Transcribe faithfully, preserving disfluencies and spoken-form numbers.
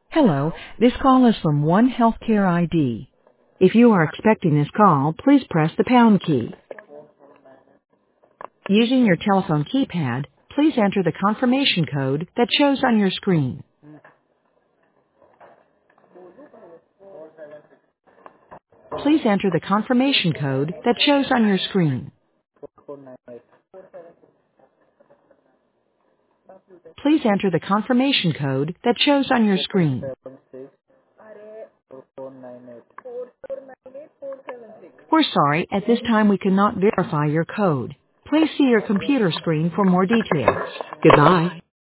Hello, this call is from One Healthcare I D. If you are expecting this call, please press the pound key. Using your telephone keypad, please enter the confirmation code that shows on your screen. Please enter the confirmation code that shows on your screen. four nine eight Please enter the confirmation code that shows on your screen. seven six four four nine eight. We're sorry, at this time we cannot verify your code. Please see your computer screen for more details. Goodbye.